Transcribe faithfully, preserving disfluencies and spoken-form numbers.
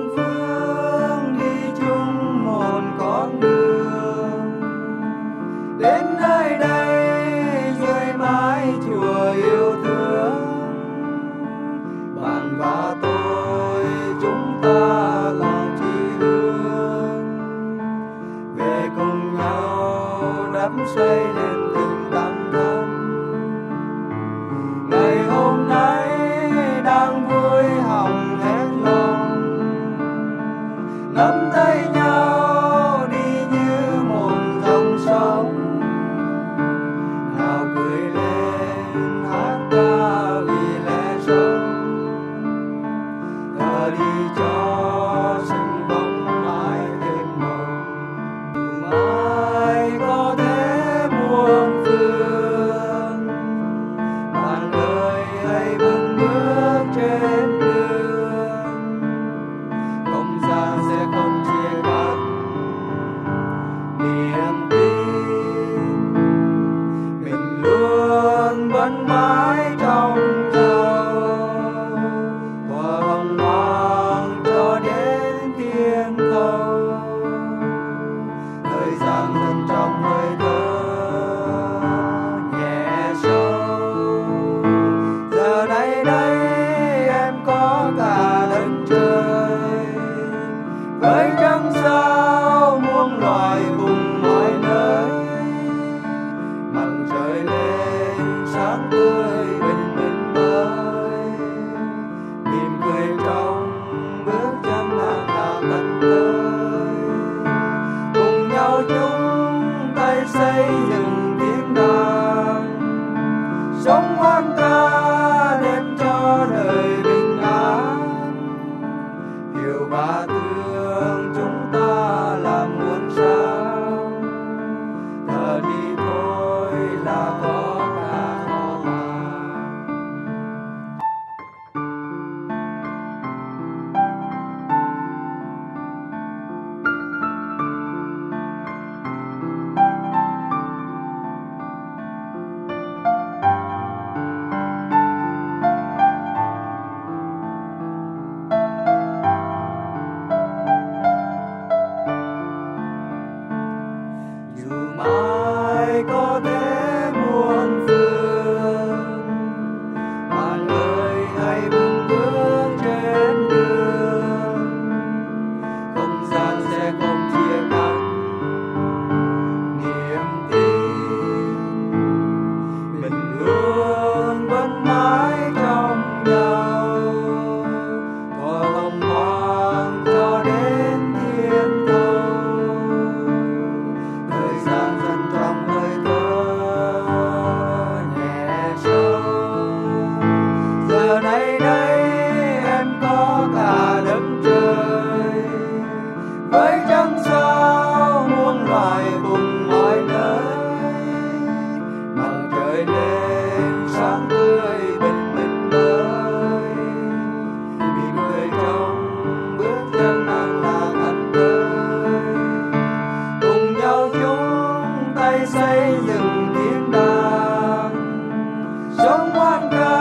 muôn phương đi chung một con đường, đến nơi đây dưới mái chùa yêu thương. Bạn và tôi chúng ta lòng chỉ hướng về cùng nhau đắp xây nên tình cảm thân. Ngày hôm nay đang vui hồng hết lòng, nắm tay nhau đi như một dòng sông. Nào cười lên hát ca vì lẽ sống, thở đi cho sinh bóng mãi thêm mộng. Mai có thế muôn phương, bạn ơi hãy vững bước trên đường. Không gian sẽ không chia cắt niềm tin, mình luôn vẫn mãi trong nhau, hòa hồng hoang cho đến thiên thâu. Thời gian dần trong hơi thở nhẹ sâu, giờ này đây em có cả đất trời với trăng sao muôn loài cùng mọi nơi. Mặt trời lên sáng tươi bình minh mới, mỉm cười trong bước chân hàng nào tận tới. Cùng nhau chung tay xây dựng tiếng đàn, sống hoan ca đem cho đời bình an. Hiểu và thương chúng ta là muôn sáng, thở đi thôi là có cả kho tàng. Dù mai có thế muôn phương, bạn ơi hãy vững bước trên đường. Không gian sẽ không chia cắt niềm tin, mình luôn vẫn mãi trong nhau, thỏa hồng hoang cho đến thiên thâu. Thời gian dần trong hơi thở nhẹ sâu, giờ này đây em có cả đất trời với trăng sao muôn loài cùng mọi nơi. Mặt trời lên sáng tươi bình minh mới, mỉm cười trong bước chân hàng là tận tới. Cùng nhau chung tay xây dựng tiếng đàn, sống hoan ca